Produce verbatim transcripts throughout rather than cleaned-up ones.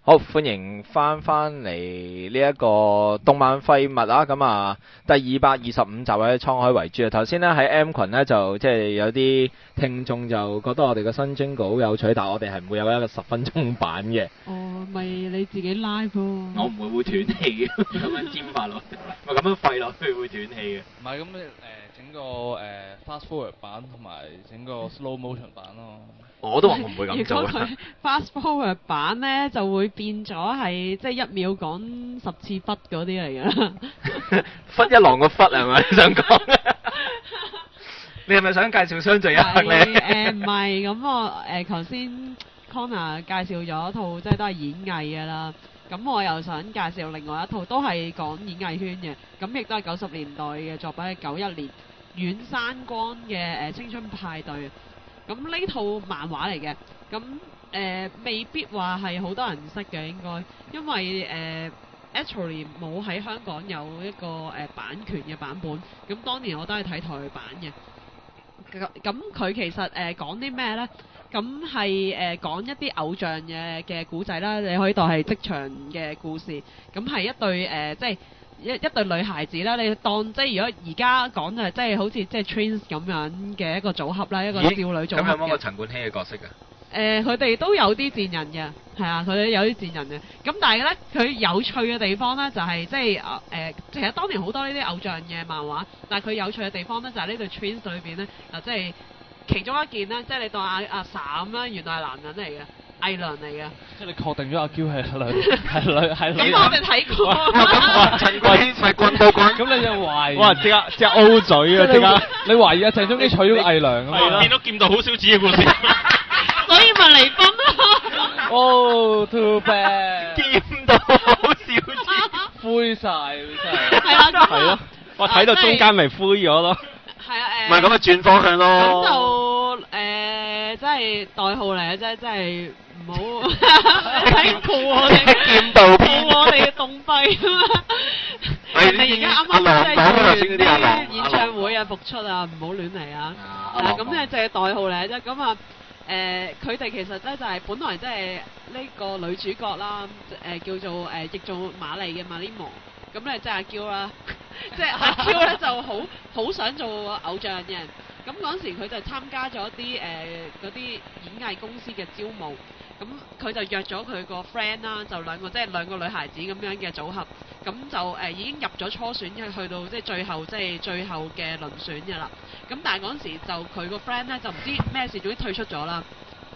好，歡迎翻翻嚟呢一個動漫廢物啊！咁啊，第二百二十五集喺滄海遺珠啊！頭先咧喺 M 群咧就即係有啲聽眾就覺得我哋個新 jingle 好有趣，但係我哋係唔會有一個十分鐘版嘅。 哦，咪你自己 live 喎。 我唔會會斷氣嘅，咁樣尖法落，咪咁樣廢落去會斷氣嘅。 唔係咁你誒整個誒 fast forward 版同埋整個 slow motion 版咯。 我都話我唔會咁做如果佢 fast forward 版咧，就會變咗係即係一秒講十次忽嗰啲嚟㗎啦。 忽一郎個忽係咪你想講？你係咪想介紹相聚一刻咧？ 誒唔係，咁我誒頭先 Connor 介紹咗一套即係都係演藝嘅啦。咁我又想介紹另外一套都係講演藝圈嘅，咁亦都係九十年代嘅作品，係九一年遠山光嘅誒、呃、青春派對。咁呢套漫畫嚟嘅，咁誒、呃、未必話係好多人識嘅應該，因為誒、呃、actually 冇喺香港有一個誒、呃、版權嘅版本，咁當年我都係睇台版嘅。咁佢其實誒、呃、講啲咩呢？咁係誒講一啲偶像嘅嘅故仔啦，你可以當係職場嘅故事。咁係一對誒、呃、即係一一對女孩子啦，你當即係如果而家講就係即係好似即係 Twins 咁樣嘅一個組合啦，一個少女組合嘅。 咁有冇個陳冠希嘅角色啊？ 誒，佢哋都有啲賤人嘅，係啊，佢哋有啲賤人嘅。咁但係咧，佢有趣嘅地方咧就係即係啊誒，其實當年好多呢啲偶像嘅漫畫，但係佢有趣嘅地方咧就係呢對 Twins 裏邊咧啊，即係其中一件咧，即係你當阿阿嬸啦，原來係男人嚟嘅。偽娘嚟嘅， 即係你確定咗阿嬌係女係女係女？ 咁我哋睇過。 咁陳冠希咪棍到棍， 咁你就懷疑？ 哇！即刻即刻 O 嘴啊！即刻你懷疑阿鄭中基娶咗個偽娘啊嘛？ 見到見到好少子嘅故事， 所以咪離婚咯。 哦 ，too bad！ 見到好少子， 灰晒真係。 係啦，咁係咯，我睇到中間咪灰咗咯。 係啊，誒。 唔係咁啊，轉方向咯。 咁就誒，真係代號嚟嘅啫，真係唔好睇酷我哋， 劍道片， 酷我哋嘅動費啊嘛。人哋而家啱啱即係做完啲演唱會啊復出啊，唔好亂嚟啊！啊，咁咧就係代號嚟嘅啫。咁啊誒，佢哋其實咧就係本來即係呢個女主角啦，誒叫做誒譯做瑪麗嘅 Marimo。咁咧即係阿嬌啦，即係阿嬌咧就好好想做偶像嘅。咁嗰陣時佢就參加咗啲誒嗰啲演藝公司嘅招募，咁佢就約咗佢個 friend 啦，就兩個即係兩個女孩子咁樣嘅組合，咁就誒、呃、已經入咗初選，去去到即係最後即係最後嘅輪選嘅啦。咁但係嗰陣時就佢個 friend 咧就唔知咩事，總之退出咗啦。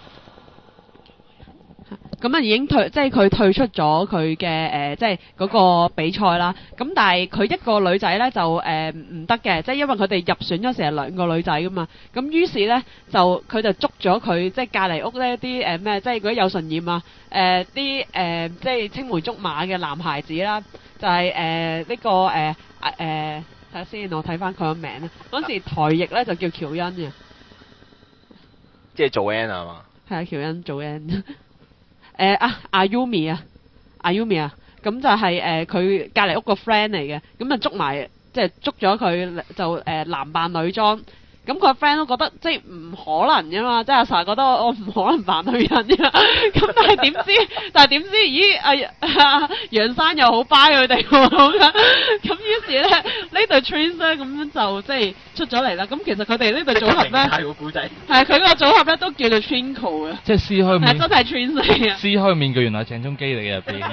咁啊已經退，即係佢退出咗佢嘅誒，即係嗰個比賽啦。咁但係佢一個女仔咧就誒唔得嘅，即係因為佢哋入選咗成日兩個女仔噶嘛。咁於是咧就佢就捉咗佢，即係隔離屋呢啲誒咩，即係嗰啲有唇染啊，誒啲誒即係青梅竹馬嘅男孩子啦，就係誒呢個誒誒睇下先，我睇翻佢個名啦。嗰時台譯咧就叫喬恩嘅， 即係做 N 係嘛？ 係啊，喬恩做 N。誒啊阿 Yumi 啊阿 Yumi 啊，咁就係誒佢隔離屋個 friend 嚟嘅，咁就捉埋即係捉咗佢就誒、呃、男扮女裝，咁佢個 friend 都覺得即係唔可能㗎嘛，即係阿 Sa 覺得我唔可能扮女人㗎，咁但係點知但係點知咦阿阿楊生又好 buy 佢哋喎，咁於是咧呢對 Twins 咧咁樣就即係出咗嚟啦。咁其實佢哋呢對組合咧係個古仔， 係佢個組合咧都叫做 Twinkle 嘅， 即係撕開面， 真係 Twins 嚟嘅。 撕開面具原來係鄭中基嚟嘅入邊。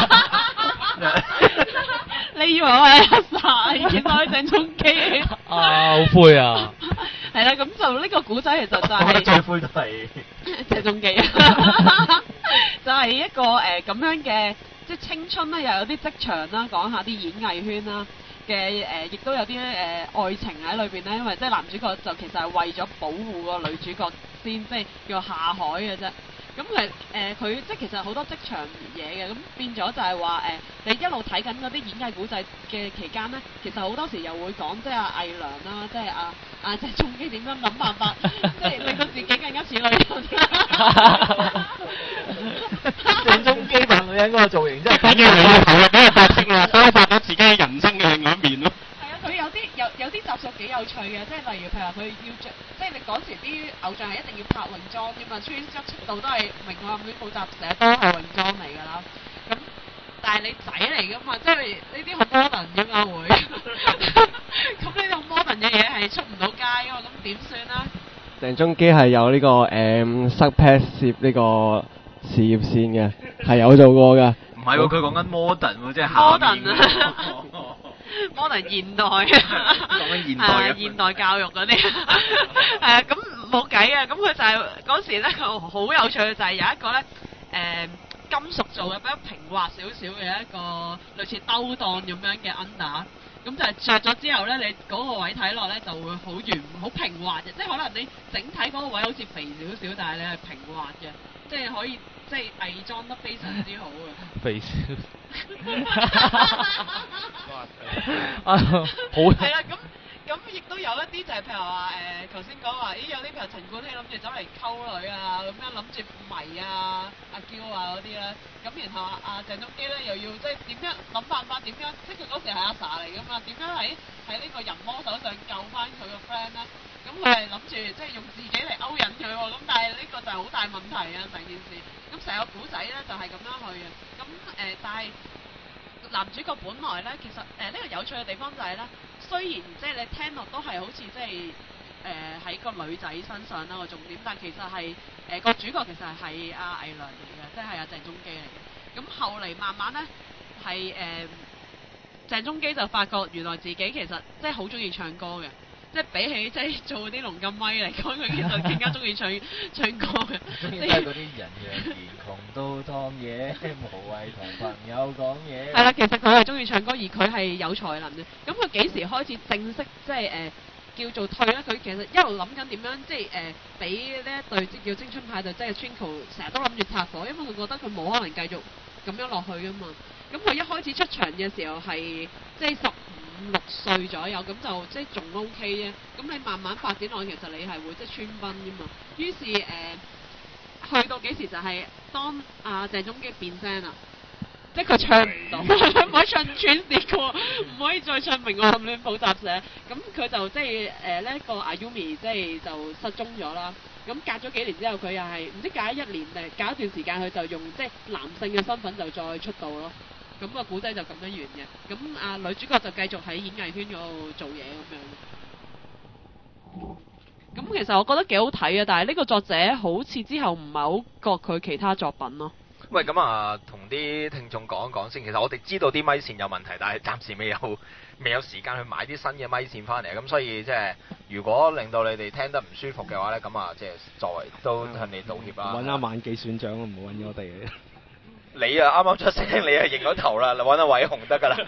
你以為我係阿 Sa，原來係鄭中基。 啊，好灰啊！ 係啦，咁就呢個古仔其實就係、 我覺得最灰都係鄭中基，就係一個誒咁、呃、樣嘅即係青春啦，又有啲職場啦，講下啲演藝圈啦嘅誒，亦、呃、都有啲誒、呃、愛情喺裏邊咧。因為即係男主角就其實係為咗保護個女主角先，即係叫下海嘅啫。咁誒誒佢即係其實好多職場嘢嘅，咁變咗就係話誒，你一路睇緊嗰啲演藝古仔嘅期間咧，其實好多時又會講即係阿偽娘啦，即係阿阿鄭中基點樣諗辦法，即係令到自己更加似女人。 鄭中基扮女人嗰個造型真係反正你要投入嗰個角色啦，所以發覺自己人生嘅另外一面咯。 係啊，佢有啲有有啲集數幾有趣嘅，即係例如譬如話佢要着，即係你嗰時啲偶像係一定要拍泳裝添嘛，穿一出道都係明愛暗戀補習社都係泳裝嚟㗎啦。咁但係你仔嚟㗎嘛，即係呢啲好 modern 㗎嘛會。咁呢種 modern 嘅嘢係出唔到街㗎嘛，咁點算咧？ 鄭中基係有呢、這個誒塞 pad 攝呢個事業線嘅，係有做過㗎。 唔係喎，佢講緊 modern 喎，即係下面 modern 啊，modern 現代講緊現代嘅啊，現代教育嗰啲係啊，咁冇計啊，咁佢就係嗰時咧，佢好有趣嘅就係有一個咧誒金屬做嘅比較平滑少少嘅一個類似兜檔咁樣嘅 under。咁就係着咗之後咧，你嗰個位睇落咧就會好圓、好平滑嘅，即係可能你整體嗰個位好似肥少少，但係你係平滑嘅，即係可以即係偽裝得非常之好嘅。 肥少。 啊，好係啦，咁咁亦都有一啲就係譬如話誒，頭先講話，咦有啲譬如陳冠希諗住走嚟溝女啊，咁樣諗住迷啊阿嬌啊嗰啲咧，咁然後阿阿鄭中基咧又要即係點樣諗辦法點樣，即係佢嗰時係阿 sa 嚟噶嘛，點樣喺喺呢個人魔手上救翻佢個 friend 咧？咁佢係諗住即係用自己嚟勾引佢喎，咁但係呢個就係好大問題啊成件事。咁成個古仔咧就係咁樣去嘅，咁誒但係。男主角本來咧，其實誒呢、呃這個有趣嘅地方就係、是、咧，雖然即係你聽落都係好似即係誒喺個女仔身上啦個重點，但其實係誒個主角其實係阿倪良嚟嘅，即係阿鄭中基嚟嘅。咁後嚟慢慢咧係誒鄭中基就發覺原來自己其實即係好中意唱歌嘅。即係比起即係做啲龍金咪嚟講，佢其實更加中意唱唱歌嘅。 中意睇嗰啲人若然窮到當嘢，無謂同朋友講嘢。 係啦，其實佢係中意唱歌，而佢係有才能嘅。咁佢幾時開始正式即係誒、呃、叫做退咧？佢其實一路諗緊點樣即係誒俾呢一隊叫青春派對，即係 Twinkle 成日都諗住拆夥，因為佢覺得佢冇可能繼續咁樣落去㗎嘛。咁佢一開始出場嘅時候係即係十五六歲左右，咁就即係仲 O K 啫。咁你慢慢發展落去，其實你係會即係穿崩㗎嘛。於是誒、呃，去到幾時就係當阿、呃、鄭中基變聲啦，即係佢唱唔到，唔可以唱穿啲歌，唔可以再唱明愛暗戀補習社。咁佢就即係誒呢個 Ayumi 即係就失蹤咗啦。咁隔咗幾年之後，佢又係唔知隔咗一年定隔一段時間，佢就用即係男性嘅身份就再出道咯。咁個古仔就咁樣完嘅，咁啊女主角就繼續喺演藝圈嗰度做嘢咁樣。咁其實我覺得幾好睇啊，但係呢個作者好似之後唔係好覺佢其他作品咯。 喂，咁啊，同啲聽眾講一講先。其實我哋知道啲咪線有問題，但係暫時未有未有時間去買啲新嘅咪線翻嚟。咁所以即係如果令到你哋聽得唔舒服嘅話咧，咁啊即係作為都向你道歉啦。 揾阿萬記選長，唔好揾我哋。 你啊啱啱出聲，你係認咗頭啦，你揾阿偉雄得㗎啦。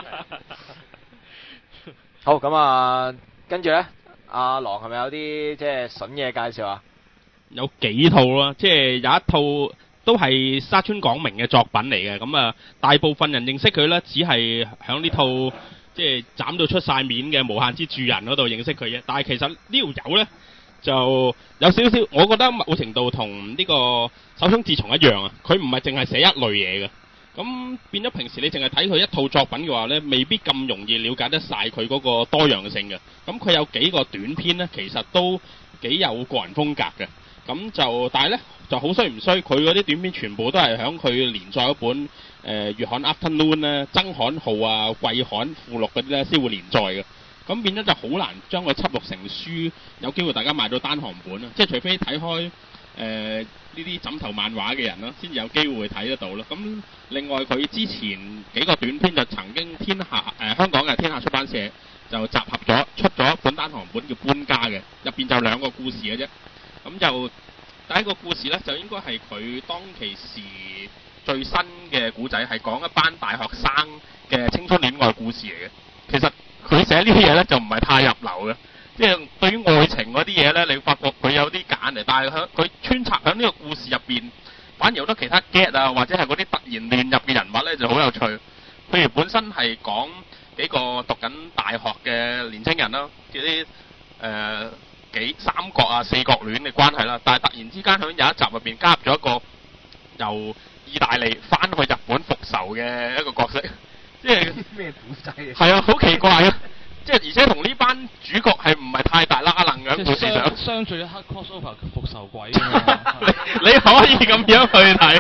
好，咁啊，跟住咧，阿郎係咪有啲即係筍嘢介紹啊？ 有幾套啦，即係有一套都係沙村廣明嘅作品嚟嘅。咁啊，大部分人認識佢咧，只係響呢套即係斬到出晒面嘅無限之住人嗰度認識佢啫。但係其實呢條友咧就有少少，我覺得某程度同呢個手冢治蟲一樣啊。佢唔係淨係寫一類嘢嘅，咁變咗平時你淨係睇佢一套作品嘅話咧，未必咁容易了解得晒佢嗰個多樣性嘅。咁佢有幾個短篇咧，其實都幾有個人風格嘅。咁就但係咧就好衰唔衰，佢嗰啲短篇全部都係響佢連載嗰本誒、呃、月刊 Afternoon 咧、增刊號啊、季刊附錄嗰啲咧先會連載嘅。咁變咗就好難將佢輯錄成書，有機會大家買到單行本啦。即係除非睇開誒呢啲枕頭漫畫嘅人啦，先有機會睇得到啦。咁另外佢之前幾個短篇就曾經天下誒、呃、香港嘅天下出版社就集合咗出咗一本單行本叫搬家嘅，入邊就兩個故事嘅啫。咁就第一個故事咧，就應該係佢當其時最新嘅古仔，係講一班大學生嘅青春戀愛故事嚟嘅。其實佢寫呢啲嘢咧，就唔係太入流嘅，即係對於愛情嗰啲嘢咧，你發覺佢有啲揀嚟，但係響佢穿插響呢個故事入邊，反而有好多其他 get 啊，或者係嗰啲突然亂入嘅人物咧，就好有趣。譬如本身係講幾個讀緊大學嘅年青人啦，嗰啲誒幾三角啊四角戀嘅關係啦，但係突然之間喺有一集入邊加入咗一個由意大利翻去日本復仇嘅一個角色，即係咩古仔？ 係啊，好奇怪啊！即係而且同呢班主角係唔係太大拉楞嘅即故事上。 係相聚一刻 crossover 復仇鬼咁樣。 你你可以咁樣去睇。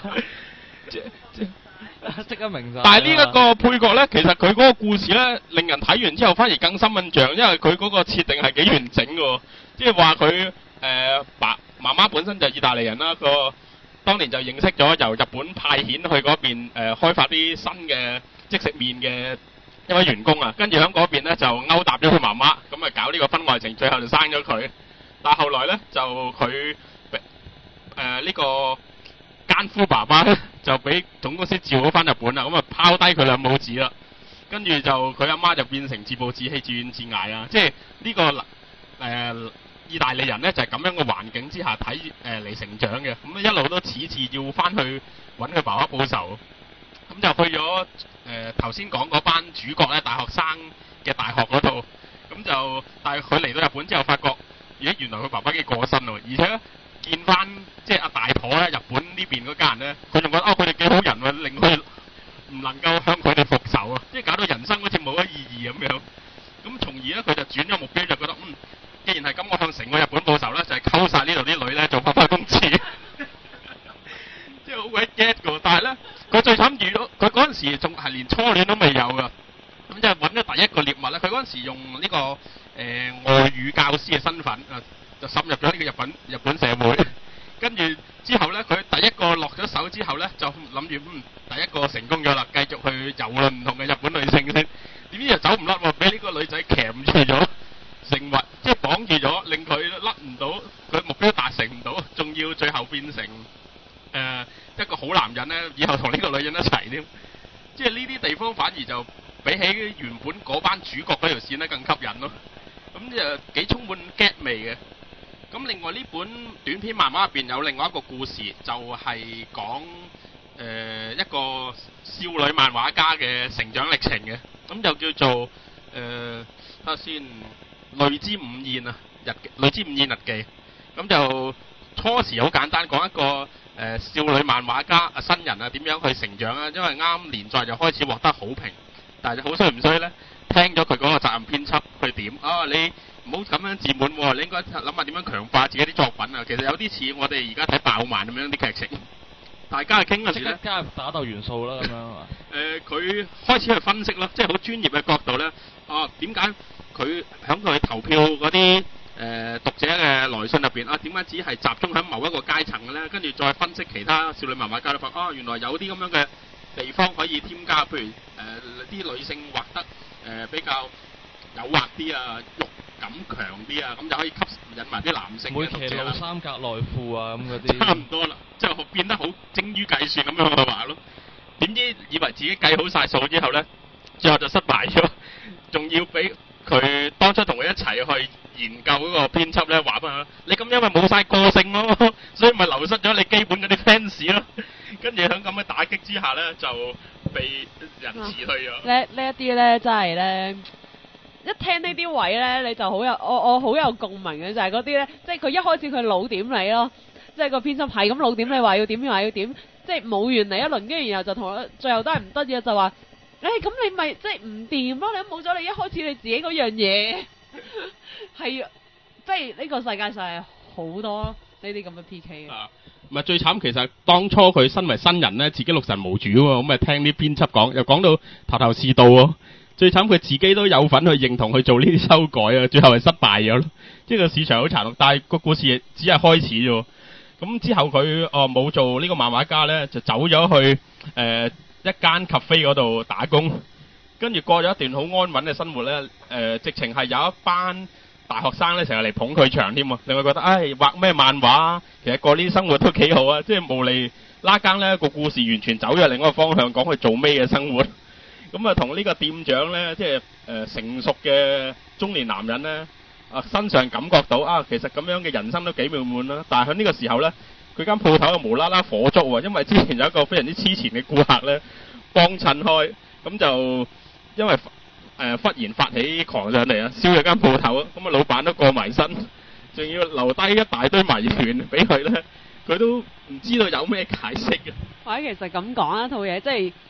即刻明晒。 但係呢一個配角咧，其實佢嗰個故事咧，令人睇完之後反而更深印象，因為佢嗰個設定係幾完整嘅喎。即係話佢誒爸媽媽本身就係意大利人啦，個當年就認識咗由日本派遣去嗰邊誒、呃、開發啲新嘅即食麵嘅一位員工啊，跟住喺嗰邊咧就勾搭咗佢媽媽，咁啊搞呢個婚外情，最後就生咗佢。但係後來咧就佢誒呢個奸夫爸爸咧就俾總公司召咗翻日本啦，咁啊拋低佢兩母子啦，跟住就佢阿媽就變成自暴自棄、自怨自艾啊！即係呢、這個誒、呃、意大利人咧就係、是、咁樣嘅環境之下睇誒嚟成長嘅，咁一路都次次要翻去揾佢爸爸報仇，咁就去咗誒頭先講嗰班主角咧大學生嘅大學嗰度，咁就但係佢嚟到日本之後發覺，咦原來佢爸爸已經過身喎，而且見翻即係阿大婆咧，日本呢邊嗰家人咧，佢仲覺得哦佢哋幾好人喎，令佢唔能夠向佢哋復仇啊，即係搞到人生好似冇乜意義咁樣。咁從而咧佢就轉咗目標，就覺得嗯，既然係咁，我向成個日本報仇咧，就係溝晒呢度啲女咧做花花公子，即係好鬼 get 㗎。但係咧，佢最慘遇到佢嗰陣時仲係連初戀都未有㗎，咁就揾咗第一個獵物咧。佢嗰陣時用呢、這個誒、呃、外語教師嘅身份啊。就滲入咗呢個日本日本社會，跟住之後咧，佢第一個落咗手之後咧，就諗住嗯，第一個成功咗啦，繼續去遊論唔同嘅日本女性先。點知又走唔甩喎，俾呢個女仔鉗住咗，成為即係綁住咗，令佢甩唔到，佢目標達成唔到，仲要最後變成誒、呃、一個好男人咧，以後同呢個女人一齊添。即係呢啲地方反而就比起原本嗰班主角嗰條線咧更吸引咯。咁就幾充滿 get 味嘅。咁另外呢本短篇漫畫入邊有另外一個故事，就係、是、講誒、呃、一個少女漫畫家嘅成長歷程嘅，咁就叫做誒睇下先，淚之午宴啊，日淚之午宴日記。咁就初時好簡單，講一個誒、呃、少女漫畫家啊新人啊點樣去成長啊，因為啱連載就開始獲得好評，但係好衰唔衰呢？聽咗佢嗰個責任編輯去點啊你。唔好咁樣自滿喎，你應該諗下點樣強化自己啲作品啊！其實有啲似我哋而家睇爆漫咁樣啲劇情，大家去傾嗰時咧， 加入打鬥元素啦咁樣啊。 誒，佢開始去分析咯，即係好專業嘅角度咧。哦，點解佢喺佢投票嗰啲誒讀者嘅來信入邊啊？點解只係集中喺某一個階層嘅咧？跟住再分析其他少女漫畫家都發，啊，原來有啲咁樣嘅地方可以添加，譬如誒啲、呃、女性畫得誒、呃、比較誘惑啲啊，肉感強啲啊，咁就可以吸引埋啲男性嘅讀者啦。每期露三格內褲啊，咁嗰啲。 差唔多啦，即係變得好精於計算咁樣去畫咯。點知以為自己計好晒數之後咧，最後就失敗咗，仲要俾佢當初同佢一齊去研究嗰個編輯咧話啊，你咁因為冇晒個性咯，所以咪流失咗你基本嗰啲 fans 咯。跟住喺咁嘅打擊之下咧，就被人辭退咗。 呢呢一啲咧，真係咧。一聽呢啲位咧，你就好有我我好有共鳴嘅，就係嗰啲咧，即係佢一開始佢老點你咯，即係個編輯係咁老點你話要點話要點，即係冇完你一輪，跟住然後就同我最後都係唔得嘅，就話誒咁你咪即係唔掂咯，你都冇咗你一開始你自己嗰樣嘢，係即係呢個世界上係好多呢啲咁嘅 P K 嘅。 啊，唔係最慘，其實當初佢身為新人咧，自己六神無主喎，咁咪聽啲編輯講，又講到頭頭是道喎。最慘佢自己都有份去認同去做呢啲修改啊，最後係失敗咗咯。即係個市場好殘酷，但係個故事只係開始啫。咁之後佢哦冇做呢個漫畫家咧，就走咗去誒、呃、一間 cafe 嗰度打工，跟住過咗一段好安穩嘅生活咧。誒、呃，直情係有一班大學生咧成日嚟捧佢場添啊，令佢覺得唉畫咩漫畫，其實過呢啲生活都幾好啊。即係無厘拉更咧個故事完全走咗另一個方向，講佢做咩嘅生活。咁啊，同呢個店長咧，即係誒、呃、成熟嘅中年男人咧，啊身上感覺到啊，其實咁樣嘅人生都幾美滿啦。但係喺呢個時候咧，佢間鋪頭啊無啦啦火燭喎，因為之前有一個非常之黐纏嘅顧客咧幫襯開，咁就因為誒、呃、忽然發起狂上嚟啊，燒咗間鋪頭，咁啊老闆都過埋身，仲要留低一大堆謎團俾佢咧，佢都唔知道有咩解釋嘅。 或者其實咁講一套嘢，即係。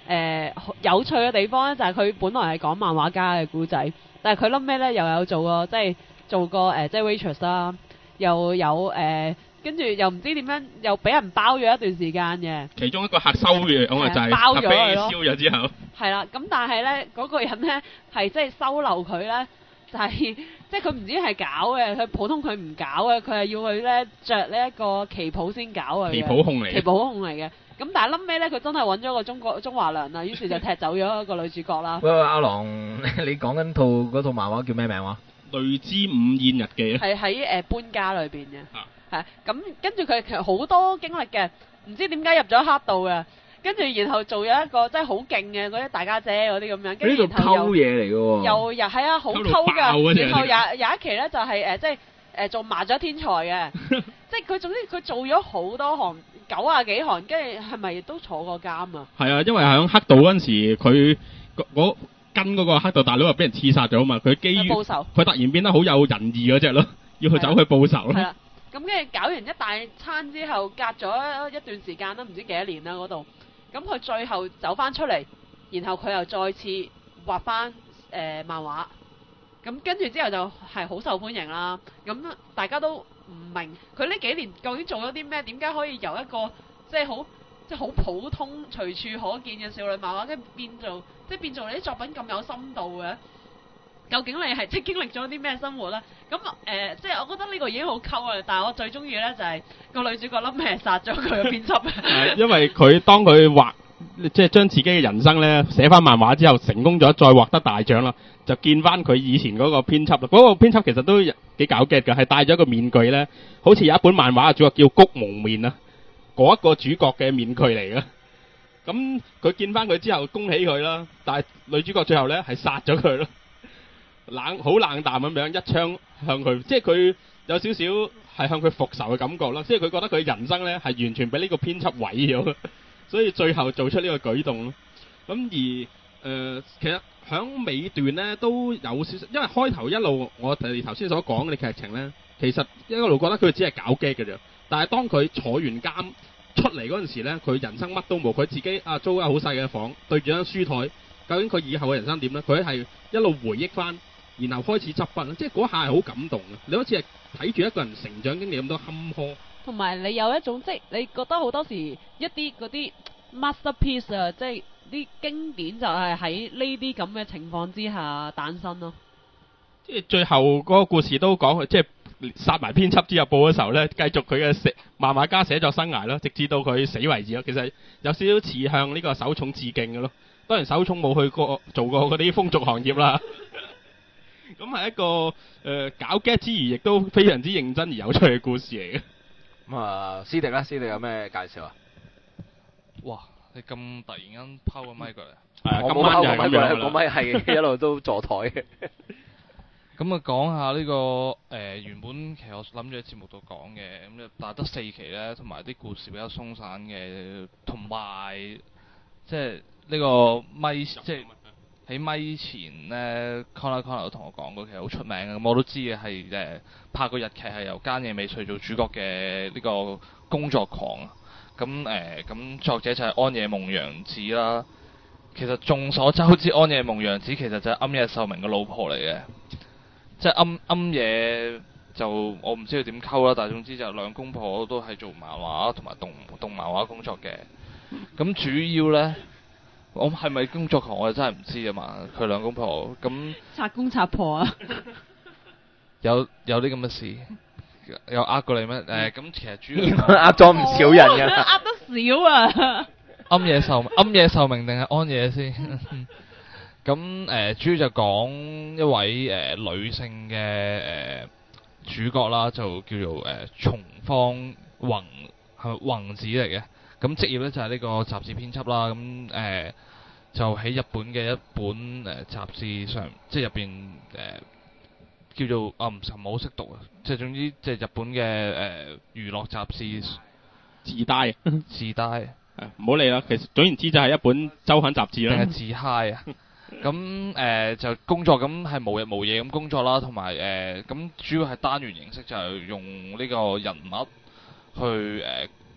誒、有趣嘅地方咧，就係、佢本來係講漫畫家嘅故仔，但係佢臨尾咧又有做過即係做過誒、呃、即係 waitress 啦，又有誒跟住又唔知點樣又俾人包咗一段時間嘅。 其中一個客收嘅咁啊，就係包咗俾佢咯燒咗之後。 係啦，咁但係咧嗰個人咧係即係收留佢咧，就係、即係佢唔知係搞嘅，佢普通佢唔搞嘅，佢係要佢咧着呢一個旗袍先搞佢嘅。 旗袍控嚟嘅旗袍控嚟嘅。咁但係臨尾咧，佢真係揾咗個中國中華娘啦，於是就踢走咗一個女主角啦。 喂喂，阿郎，你講緊套嗰套漫畫叫咩名話？ 雷之午宴日記啊。 係喺誒搬家裏邊嘅。 啊。 係咁跟住佢其實好多經歷嘅，唔知點解入咗黑道嘅。跟住然後做咗一個真係好勁嘅嗰啲大家姐嗰啲咁樣，跟住然後又溝嘢嚟嘅喎。 又又係啊，好溝溝到爆啊㗎。 真係然後有有一期咧就係、誒、即係誒做麻雀天才嘅，即係佢總之佢做咗好多行九啊幾行，跟住係咪都坐過監啊？ 係啊，因為喺黑道嗰陣時，佢嗰嗰跟嗰個黑道大佬又俾人刺殺咗啊嘛，佢基於報仇佢突然變得好有仁義嗰只咯，要去走去報仇咯。 係啦，咁跟住搞完一大餐之後，隔咗一段時間啦，唔知幾多年啦嗰度。咁佢最後走翻出嚟，然後佢又再次畫翻誒漫畫，咁跟住之後就係好受歡迎啦。咁大家都唔明佢呢幾年究竟做咗啲咩？點解可以由一個即係好即係好普通隨處可見嘅少女漫畫，跟住變做即係變做你啲作品咁有深度嘅？究竟你係即係經歷咗啲咩生活咧？咁誒、呃，即係我覺得呢個已經好溝啊！但係我最中意咧就係、個女主角冧咩殺咗佢嘅編輯。 係因為佢當佢畫即係將自己嘅人生咧寫翻漫畫之後，成功咗，再獲得大獎啦，就見翻佢以前嗰個編輯啦。嗰、嗰個編輯其實都幾搞激㗎，係戴咗一個面具咧，好似有一本漫畫嘅主角叫谷蒙面啊，嗰一個主角嘅面具嚟嘅。咁佢見翻佢之後，恭喜佢啦，但係女主角最後咧係殺咗佢咯。冷好冷淡咁樣一槍向佢，即係佢有少少係向佢復仇嘅感覺啦。即係佢覺得佢人生咧係完全俾呢個編輯毀咗，所以最後做出呢個舉動咯。咁而誒、呃，其實響尾段咧都有少少，因為開頭一路我哋頭先所講嘅劇情咧，其實一路覺得佢只係搞基嘅啫。但係當佢坐完監出嚟嗰陣時咧，佢人生乜都冇，佢自己啊租間好細嘅房，對住張書台，究竟佢以後嘅人生點咧？佢係一路回憶翻。然後開始執筆，即係嗰下係好感動嘅。你好似係睇住一個人成長經歷咁多坎坷， 同埋你有一種即係你覺得好多時一啲嗰啲 masterpiece 啊，即係啲經典就係喺呢啲咁嘅情況之下誕生咯。 即係最後嗰個故事都講佢即係殺埋編輯之後報嘅時候咧，繼續佢嘅寫漫畫家寫作生涯咯，直至到佢死為止咯。其實有少少似向呢個手塚致敬嘅咯。當然手塚冇去過做過嗰啲風俗行業啦。咁係一個誒、呃、搞 get 之餘，亦都非常之認真而有趣嘅故事嚟嘅。 咁啊，師弟咧，師弟有咩介紹啊？ 哇！你咁突然間拋個咪過嚟， 係啊， 我今晚就係咁樣個咪係一路都坐台嘅。 咁啊講下呢個誒、呃、原本其實我諗住喺節目度講嘅，咁但係得四期咧，同埋啲故事比較鬆散嘅，同埋即係呢個咪即係。喺咪前咧 Connor Connor 都同我講過，其實好出名嘅，咁我都知嘅係誒拍個日劇係由菅野美穗做主角嘅呢個工作狂啊。咁誒咁作者就係安野夢洋子啦。其實眾所周知，安野夢洋子其實就係庵野秀明嘅老婆嚟嘅，即係庵庵野就我唔知佢點溝啦，但係總之就兩公婆都係做漫畫同埋動動漫畫工作嘅。咁主要咧。我係咪工作狂？我真係唔知啊嘛。佢兩公婆咁拆公拆婆啊！ 有有啲咁嘅事，有呃過你咩？誒、呃、咁其實主要呃咗唔少人嘅， 呃得少啊！ 庵野秀庵野秀明定係安野先？咁誒、呃、主要就講一位誒、呃、女性嘅誒、呃、主角啦，就叫做誒、呃、松方宏係宏子嚟嘅。咁職業咧就係、是、呢個雜誌編輯啦，咁誒、呃、就喺日本嘅一本誒、呃、雜誌上，即係入邊誒叫做啊唔係唔好識讀啊，即係總之即係日本嘅誒、呃、娛樂雜誌自帶自帶， 唔好理啦。其實總言之就係一本週刊雜誌啦。 定係自嗨啊！咁誒、呃、就工作咁係無日無夜咁工作啦，同埋誒咁主要係單元形式，就係用呢個人物去誒。呃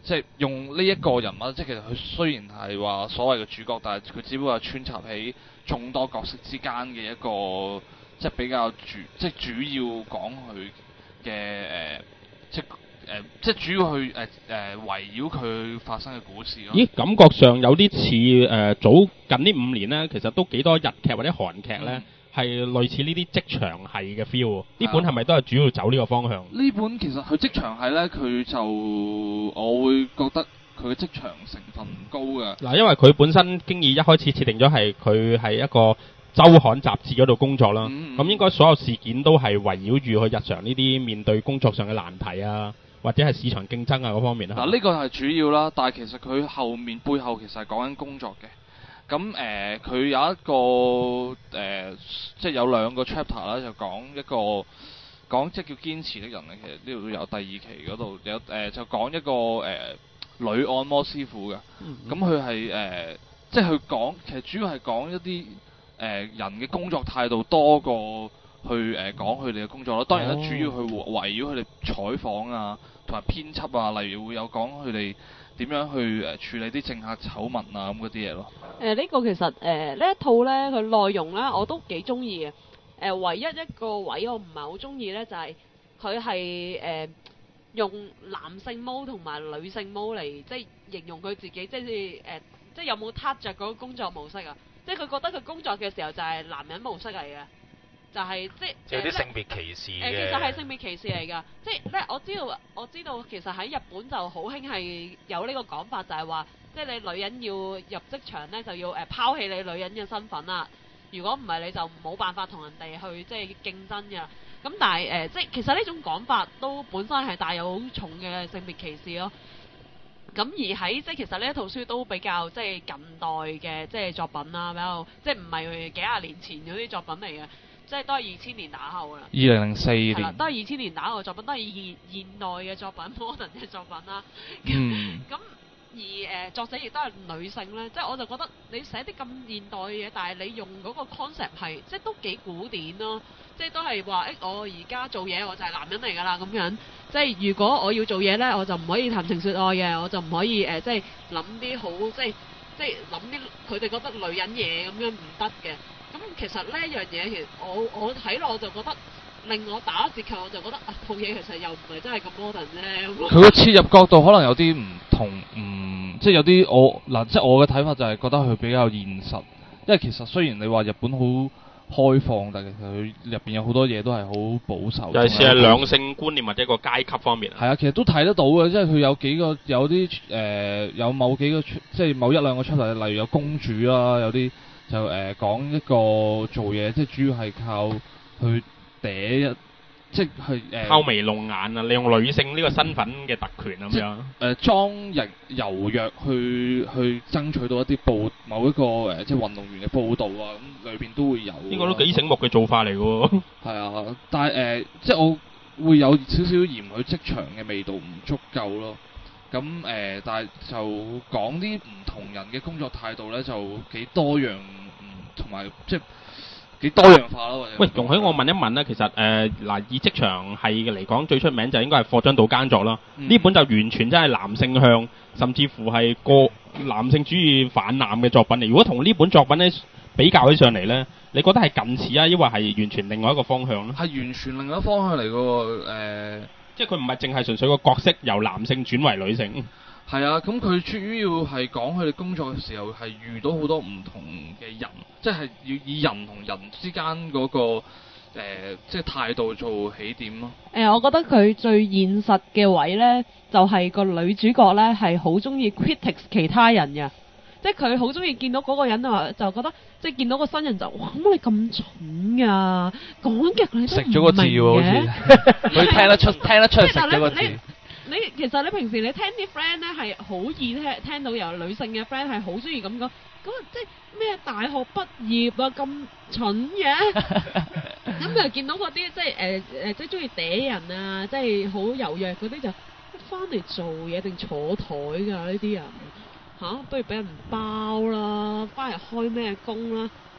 即係用呢一個人物，即係其實佢雖然係話所謂嘅主角，但係佢只不過係穿插喺眾多角色之間嘅一個，即係比較主，即係主要講佢嘅誒，即係誒、呃，即係主要去誒誒、呃、圍繞佢發生嘅故事咯。 咦，感覺上有啲似誒早近呢五年咧，其實都幾多日劇或者韓劇咧，係、嗯、類似呢啲職場係嘅 feel。呢本係咪都係主要走呢個方向？ 呢本其實佢職場係咧，佢就我會覺得佢嘅職場成分唔高嘅。 嗱，因為佢本身經已一開始設定咗係佢係一個週刊雜誌嗰度工作啦，咁、嗯嗯、應該所有事件都係圍繞住佢日常呢啲面對工作上嘅難題啊，或者係市場競爭啊嗰方面啦。 嗱，呢個係主要啦，但係其實佢後面背後其實係講緊工作嘅。咁誒，佢、呃、有一個誒、呃，即係有兩個 chapter 啦，就講一個講即係叫堅持的人咧。其實呢度都有第二期嗰度有誒、呃，就講一個誒、呃、女按摩師傅嘅。咁佢係誒，即係佢講其實主要係講一啲誒、呃、人嘅工作態度多過去誒、呃、講佢哋嘅工作咯。當然啦，主要去圍繞佢哋採訪啊，同埋編輯啊，例如會有講佢哋點樣去誒處理啲政客醜聞啊咁嗰啲嘢咯。 誒、呃、呢、這個其實誒、呃、呢一套咧，佢內容咧我都幾中意嘅。誒、呃、唯一一個位我唔係好中意咧，就係佢係誒用男性毛同埋女性毛嚟即係形容佢自己，即係誒、呃、即係有冇撻着嗰個工作模式啊？即係佢覺得佢工作嘅時候就係男人模式嚟嘅。就係、是、即係有啲性別歧視嘅、 呃。其實係性別歧視嚟㗎。即係咧，我知道我知道，其實喺日本就好興係有呢個講法，就係話，即係你女人要入職場咧，就要誒、呃、拋棄你女人嘅身份啦。如果唔係，你就冇辦法同人哋去即係競爭㗎。咁但係誒、呃，即係其實呢種講法都本身係帶有好重嘅性別歧視咯。咁而喺即係其實呢一套書都比較即係近代嘅即係作品啦，比較即係唔係幾廿年前嗰啲作品嚟嘅。即係都係二千年打後噶啦， 二零零四年，係啦， 都係二千年打後嘅作品，都係現現代嘅作品 ，modern 嘅作品啦。 嗯。 咁而誒、呃、作者亦都係女性咧，即係我就覺得你寫啲咁現代嘅嘢，但係你用嗰個 concept 係即係都幾古典咯，即係都係話誒我而家做嘢我就係男人嚟㗎啦咁樣，即係如果我要做嘢咧，我就唔可以談情説愛嘅，我就唔可以誒、呃、即係諗啲好即係即係諗啲佢哋覺得女人嘢咁樣唔得嘅。咁其實呢一樣嘢，其實我我睇落我就覺得令我打折扣，我就覺得啊套嘢其實又唔係真係咁 modern 啫。 佢個切入角度可能有啲唔同，唔、嗯、即係有啲我嗱，即係我嘅睇法就係覺得佢比較現實，因為其實雖然你話日本好開放，但係其實佢入邊有好多嘢都係好保守。 尤其是係兩性觀念或者一個階級方面。 係啊，其實都睇得到嘅，即係佢有幾個有啲誒、呃、有某幾個即係某一兩個出嚟，例如有公主啦，有啲。就誒、呃、講一個做嘢，即係主要係靠去嗲一，即係去誒拋眉弄眼啊！利用女性呢個身份嘅特權咁樣。 誒裝日柔弱去去爭取到一啲報某一個誒、呃、即係運動員嘅報導啊，咁裏邊都會有。呢個都幾醒目嘅做法嚟嘅喎。係啊，但係誒、呃、即係我會有少少嫌佢職場嘅味道唔足夠咯。咁誒、呃，但係就講啲唔同人嘅工作態度咧，就幾多樣，同、嗯、埋即係幾多樣化咯。 喂，容許我問一問咧，其實誒嗱、呃，以職場係嘅嚟講，最出名就應該係貨張島耕作啦。呢、嗯、本就完全真係男性向，甚至乎係個男性主義反男嘅作品嚟。如果同呢本作品咧比較起上嚟咧，你覺得係近似啊，抑或係完全另外一個方向咧？係完全另外一個方向嚟嘅喎，誒。 即係佢唔係淨係純粹個角色由男性轉為女性。 係啊，咁佢主要係講佢哋工作嘅時候係遇到好多唔同嘅人，即係要以人同人之間嗰、那個、呃、即係態度做起點咯。 誒、呃，我覺得佢最現實嘅位呢，就係、是、個女主角呢係好中意 critics 其他人嘅。即係佢好中意見到嗰個人啊，就覺得即係見到個新人就哇，乜你咁蠢噶，講極你都唔明嘅。食咗個字喎，好似佢聽得出，聽得出食咗個字。你，你其實你平時你聽啲 friend 咧係好易聽聽到有女性嘅 friend 係好中意咁講，咁即係咩大學畢業啊咁蠢嘅。咁又見到嗰啲即係誒誒即係中意嗲人啊，即係好柔弱嗰啲就翻嚟做嘢定坐台㗎呢啲人。嚇、啊，不如俾人包啦，翻嚟開咩工啦？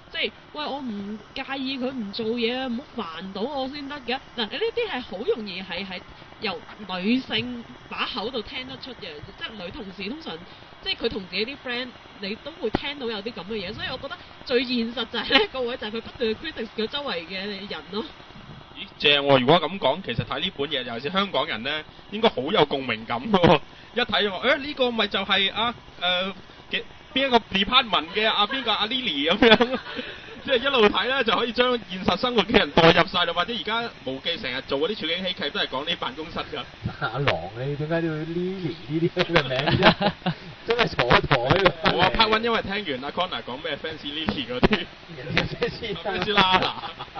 即係喂我唔介意佢唔做嘢啊，唔好煩到我先得嘅。嗱呢啲係好容易係係由女性把口度聽得出嘅，即係女同事通常即係佢同自己啲 friend，你都會聽到有啲咁嘅嘢，所以我覺得最現實就係呢個位就係佢不斷 critics 佢周圍嘅人咯。 咦，正喎！如果咁講，其實睇呢本嘢，尤其是香港人咧，應該好有共鳴感喎。一睇我，誒呢個咪就係啊誒嘅邊一個 department 嘅阿邊個阿 Lily 咁樣，即係一路睇咧就可以將現實生活嘅人代入晒啦。或者而家無記成日做嗰啲處境喜劇都係講呢辦公室㗎。 阿郎你點解要 Lily 呢啲咁嘅名啫？真係坐台喎！ 我啊 part one 因為聽完阿 Connor 講咩 Fancy Lily 嗰啲，Fancy 啦。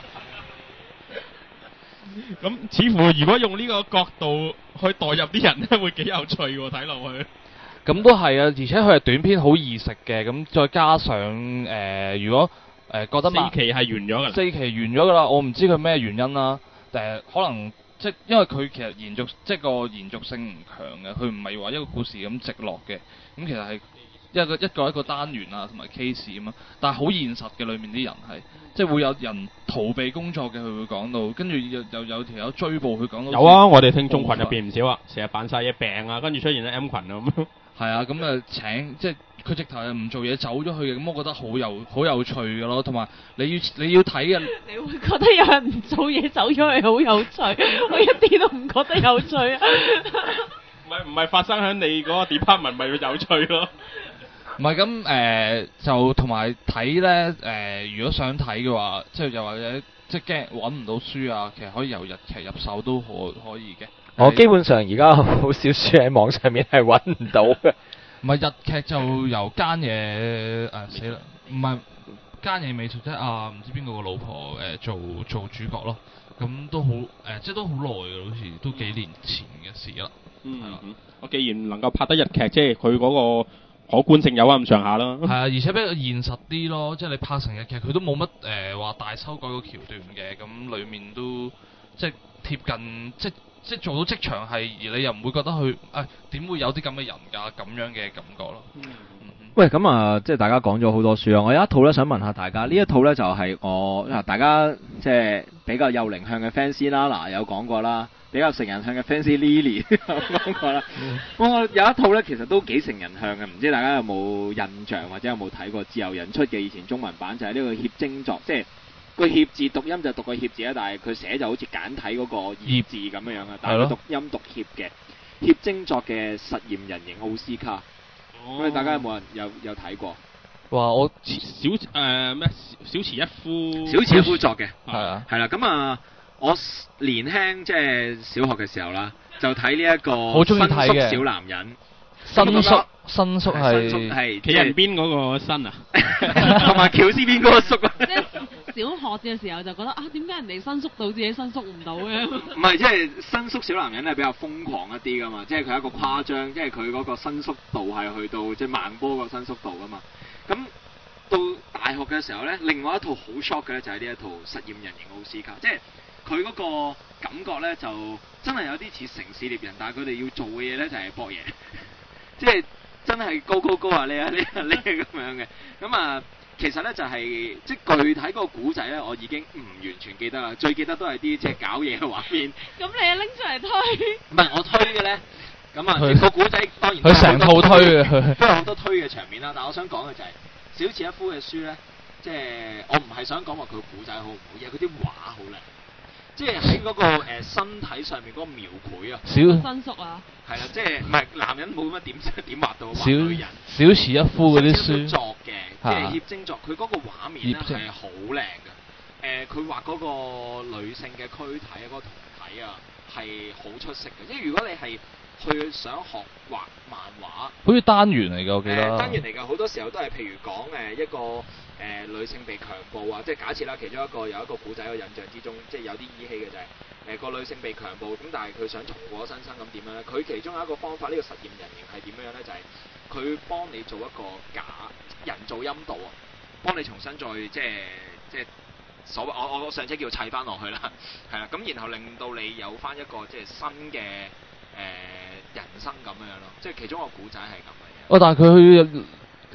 咁似乎如果用呢個角度去代入啲人咧，會幾有趣喎！睇落去。 咁都係啊，而且佢係短篇好易食嘅，咁再加上誒、呃，如果誒、呃、覺得四期係完咗㗎啦， 四期完咗㗎啦，我唔知佢咩原因啦，誒可能即因為佢其實延續即係個延續性唔強嘅，佢唔係話一個故事咁直落嘅，咁其實係一個一個一個單元啊，同埋 case 咁啊，但係好現實嘅裏面啲人係，即係會有人逃避工作嘅，佢會講到，跟住又又有條友追捕佢講到。 有啊，我哋聽眾群入邊唔少啊，成日扮晒嘢病啊，跟住出現咗 M 群啊咁。 係啊，咁啊請即係佢直頭係唔做嘢走咗去嘅，咁我覺得好有好有趣嘅咯，同埋你要你要睇嘅。 你會覺得有人唔做嘢走咗去好有趣，我一啲都唔覺得有趣啊！ 唔係唔係發生喺你嗰個 department 咪要有趣咯？ 唔係咁誒，就同埋睇咧誒，如果想睇嘅話，即係又或者即係驚揾唔到書啊，其實可以由日劇入手都可可以嘅。 我基本上而家好少書喺網上面係揾唔到嘅。 唔係日劇就由間嘢誒死啦，唔係間嘢美術即係啊唔知邊個個老婆誒、呃、做做主角咯，咁都好誒、呃、即係都好耐嘅，好似都幾年前嘅事啦。 嗯，係啦。我既然能夠拍得日劇，即係佢嗰個可觀性有啊咁上下啦。 係啊，而且比較現實啲咯，即係你拍成日劇，佢都冇乜誒話大修改個橋段嘅，咁裡面都即係貼近即即係做到職場係，而你又唔會覺得佢誒點會有啲咁嘅人㗎咁樣嘅感覺咯。嗯嗯、 喂，咁啊，即係大家講咗好多書啊，我有一套咧想問下大家，呢一套咧就係、是、我嗱大家即係比較幼齡向嘅 fans 啦，嗱有講過啦，比較成人向嘅 fans Lily 有講過啦。我有一套咧其實都幾成人向嘅，唔知大家有冇印象或者有冇睇過自由人出嘅以前中文版，就係、是、呢個協精作，即係。個協字讀音就讀個協字啊，但係佢寫就好似簡體嗰個業字咁樣樣啊，但係佢讀音讀協嘅協精作嘅實驗人形奧斯卡，咁、哦、大家有冇人有有睇過？ 哇！我小誒咩小池一夫， 小池一夫作嘅係啊， 係啦，咁啊，我年輕即係小學嘅時候啦，就睇呢一個好中意睇嘅新宿小男人。 新宿新宿係企人邊嗰個新啊， 同埋喬斯邊嗰個宿啊。 小學嘅時候就覺得啊，點解人哋伸縮到自己伸縮唔到嘅？ 唔係，即係新宿小男人係比較瘋狂一啲噶嘛，即係佢係一個誇張，即係佢嗰個伸縮度係去到即係慢波個伸縮度噶嘛。咁到大學嘅時候咧，另外一套好 shock 嘅咧就係呢一套實驗人形奧斯卡，即係佢嗰個感覺咧就真係有啲似城市獵人，但係佢哋要做嘅嘢咧就係搏嘢，即係真係高高高啊呢啊呢啊呢咁樣嘅。咁啊。其實咧就係、是、即係具體嗰個古仔咧，我已經唔完全記得啦。最記得都係啲即係搞嘢嘅畫面。 咁你拎出嚟推？ 唔係我推嘅咧。咁啊，個古仔當然佢成套推嘅， 都有好多推嘅場面啦。但係我想講嘅就係、是、小池一夫嘅書咧，即係我唔係想講話佢個古仔好唔好，而係佢啲畫好靚。即係喺嗰個、呃、身體上面嗰個描繪啊， 小伸縮啊， 係啦，即係唔係男人冇乜點點畫到小女人。 小池一夫嗰啲書作嘅，即係協精作，佢嗰個畫面咧係好靚嘅。誒，佢畫嗰個女性嘅軀體啊，嗰、嗰個胴體啊係好出色嘅。即係如果你係去想學畫漫畫， 好似單元嚟㗎，我記得。 呃、單元嚟㗎，好多時候都係譬如講誒一個誒、呃、女性被強暴啊，即係假設啦，其中一個有一個古仔嘅印象之中，即係有啲依稀嘅就係、是、誒、呃、個女性被強暴，咁但係佢想重過新生咁點樣咧？佢其中有一個方法，呢、呢個實驗人形係點樣咧？就係、是、佢幫你做一個假人造陰道啊，幫你重新再即係即係所謂我我上次叫砌翻落去啦，係啦，咁然後令到你有翻一個即係新嘅誒、呃、人生咁樣咯，即係其中一個古仔係咁嘅嘢。 哦，但係佢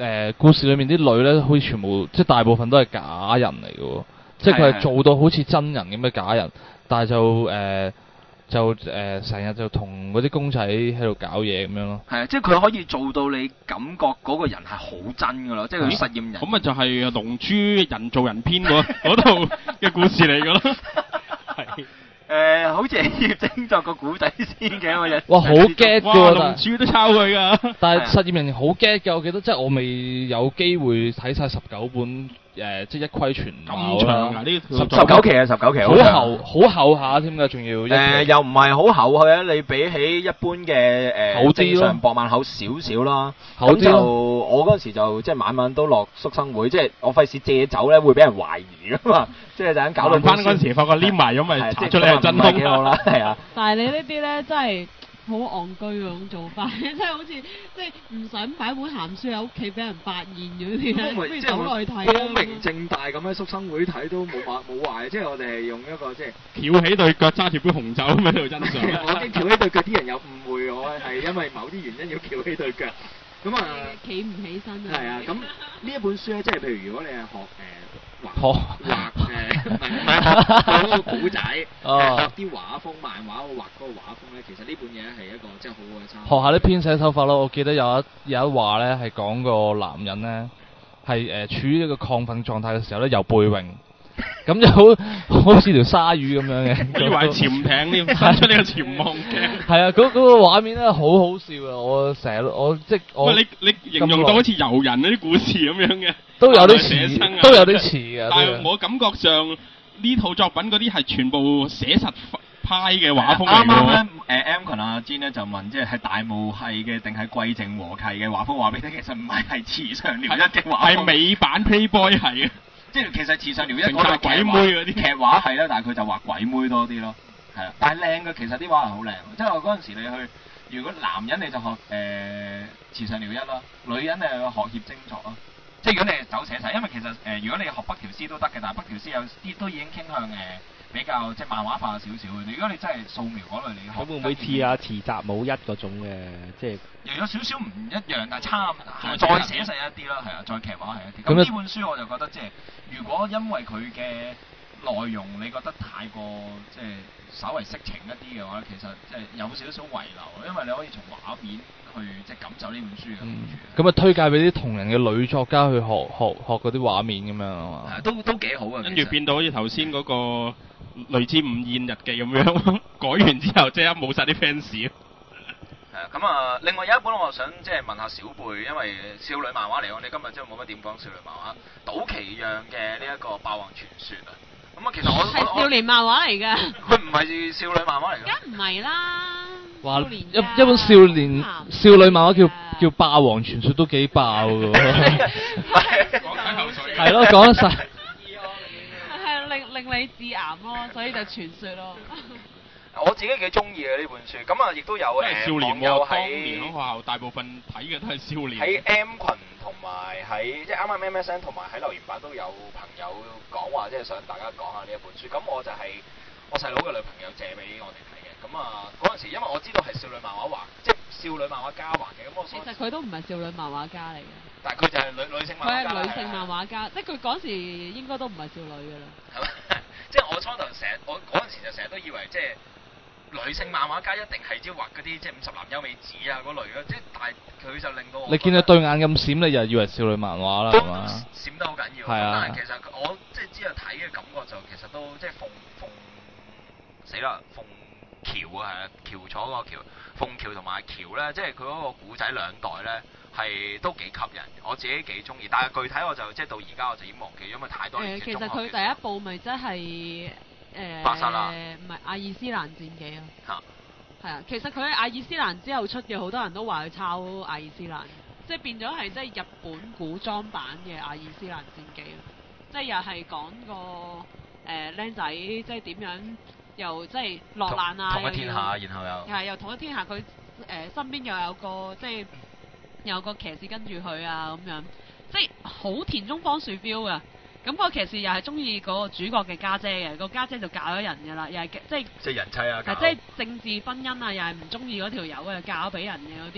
誒故事裏面啲女咧，好似全部即係大部分都係假人嚟嘅喎，即係佢係做到好似真人咁嘅假人，但係就誒。呃就誒成日就同嗰啲公仔喺度搞嘢咁樣咯。 係啊，即係佢可以做到你感覺嗰個人係好真噶咯，即係佢實驗人。 咁咪就係《龍珠人造人篇》嗰嗰套嘅故事嚟噶咯。係。 誒，好似係整作個古仔先嘅個人。 哇，好 get 㗎喎！ 龍珠都抄佢㗎。 但係實驗人好 get 嘅，我記得即係我未有機會睇晒十九本。誒，即係一窺全貌咁長啊！呢十十九期啊，十九期好厚，好厚下添㗎，仲要誒又唔係好厚嘅，你比起一般嘅誒正常博漫厚少少啦。咁就我嗰陣時就即係晚晚都落宿生會，即係我費事借走咧，會俾人懷疑㗎嘛。即係就咁搞到翻嗰陣時，發覺黏埋咗咪查出嚟係真空幾好啦，係啊。 但係你呢啲咧真係〜好戇居嗰種做法，即係好似即係唔想擺本鹹書喺屋企俾人發現嗰啲咧，不如走落去睇。 光明正大咁喺宿生會睇都冇話冇壞，即係我哋係用一個即係翹起對腳揸住杯紅酒咁喺度欣賞。 我驚翹起對腳啲人有誤會我係因為某啲原因要翹起對腳。咁啊， 企唔起身啊！ 係啊，咁呢一本書咧，即係譬如如果你係學誒。 畫畫誒，唔係唔係學嗰個古仔，學啲畫風漫畫，畫嗰個畫風咧，其實呢本嘢係一個即係好好嘅參考。 學下啲編寫手法咯，我記得有一有一話咧係講個男人咧係誒處於一個亢奮狀態嘅時候咧游背泳，咁就好好似條鯊魚咁樣嘅。 以為係潛艇添，伸出呢個潛望鏡。 係啊，嗰嗰個畫面咧好好笑啊！我成日我即係我。 喂，你你形容到好似遊人嗰啲故事咁樣嘅。 都有啲似，都有啲似嘅。 但係我感覺上呢套作品嗰啲係全部寫實派嘅畫風嚟㗎。啱啱咧，誒 M 群阿 Jin 咧就問，即係係大霧系嘅定係貴靜和契嘅畫風？話俾你聽，其實唔係，係慈祥聊一嘅畫風。 係美版 Playboy 係嘅， 即係其實慈祥聊一嗰個鬼妹嗰啲劇畫係啦，但係佢就畫鬼妹多啲咯。係啦，但係靚嘅其實啲畫係好靚。即係我嗰陣時你去，如果男人你就學誒慈祥聊一啦，女人你就學協精作咯。即係如果你係走寫實，因為其實誒、呃，如果你學北條司都得嘅，但係北條司有啲都已經傾向誒、呃、比較即係漫畫化少少嘅。如果你真係素描嗰類，你學會唔會似啊池澤武一嗰種嘅？即係又有少少唔一樣，但係差唔多，再寫實一啲啦，係啊，再劇畫係一啲。咁呢本書我就覺得即係，如果因為佢嘅內容你覺得太過即係稍為色情一啲嘅話，其實即係有少少遺留，因為你可以從畫面去即係感受呢本書嘅。 咁啊、嗯，推介俾啲同人嘅女作家去學學學嗰啲畫面咁樣啊嘛。 都都幾好啊！ 跟住變到好似頭先嗰個類似午宴日記咁樣，改完之後即刻冇晒啲 fans。 係咁啊，另外有一本我想即係問下小貝，因為少女漫畫嚟，我哋今日真係冇乜點講少女漫畫。島崎讓嘅呢一個《霸王傳說》啊，咁啊其實我係少年漫畫嚟㗎。 佢唔係少女漫畫嚟㗎。 梗唔係啦。 哇！一一本少年少女漫畫叫叫《霸王傳說》都幾爆㗎喎。 講緊口水。 係咯，講得晒。 係令令你致癌咯，所以就傳說咯。 我自己幾中意嘅呢本書，咁啊亦都有誒網友喺當年學校大部分睇嘅都係少年。 喺 M 群同埋喺即係啱啱 M S N 同埋喺留言板都有朋友講話，即係想大家講下呢一本書。咁我就係我細佬嘅女朋友借俾我哋睇嘅。咁啊嗰陣時，因為我知道係少女漫畫畫，即係少女漫畫家畫嘅。咁我其實佢都唔係少女漫畫家嚟嘅。 但係佢就係女女性漫畫家。 佢係女性漫畫家，即係佢嗰時應該都唔係少女㗎啦。 係咪？即係我初頭成日，我嗰陣時就成日都以為即係。女性漫畫家一定係即係畫嗰啲即係五十男優美子啊嗰類咯，即係但係佢就令到我。 你見佢對眼咁閃，你就以為少女漫畫啦，係嘛？ 閃得好緊要。 係啊。 但係其實我即係之後睇嘅感覺就其實都即係鳳鳳死啦，鳳橋啊係啊，橋楚嗰個橋，鳳橋同埋橋咧，即係佢嗰個古仔兩代咧係都幾吸引，我自己幾中意。但係具體我就即係到而家我就已經忘記，因為太多年前中學嘅時候。 誒，其實佢第一部咪真係。誒， 巴薩啦， 唔係阿爾斯蘭戰記啊， 嚇， 係啊，其實佢喺阿爾斯蘭之後出嘅，好多人都話佢抄阿爾斯蘭，即係變咗係即係日本古裝版嘅阿爾斯蘭戰記咯，即係又係講個誒僆仔，即係點樣又即係落難啊， 統一天下，然後又係又統一天下，佢誒、呃、身邊又有個即係有個騎士跟住佢啊咁樣，即係好田中芳樹 feel 噶。咁個騎士又係中意嗰個主角嘅家姐嘅，個家姐就嫁咗人㗎啦，又係即係即係人妻啊， 即係政治婚姻啊，又係唔中意嗰條友嘅，嫁咗俾人嘅嗰啲，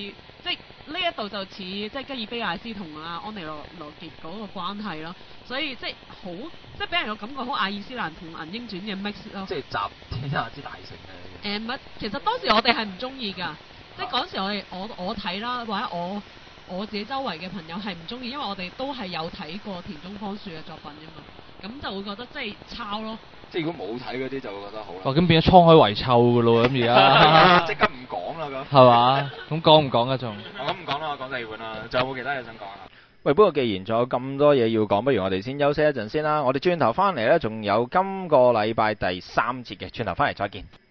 即係呢一度就似即係吉爾比亞斯同阿安尼羅羅傑嗰個關係咯，所以即係好即係俾人個感覺好亞爾斯蘭同銀鷹傳嘅 mix 咯。 即係集天下之大成嘅。 誒唔係，其實當時我哋係唔中意㗎，即係嗰時我哋我我睇啦，或者我我自己周圍嘅朋友係唔中意，因為我哋都係有睇過田中芳樹嘅作品㗎嘛，咁就會覺得即係抄咯。 即係如果冇睇嗰啲就會覺得好啦。 哇！咁變咗滄海遺臭㗎咯，咁而家即刻唔講啦咁。 係嘛？咁講唔講啊仲？ 我咁唔講啦，我講第二本啦。仲有冇其他嘢想講啊？ 喂，不過既然仲有咁多嘢要講，不如我哋先休息一陣先啦。我哋轉頭翻嚟呢，仲有今個禮拜第三節嘅，轉頭翻嚟再見。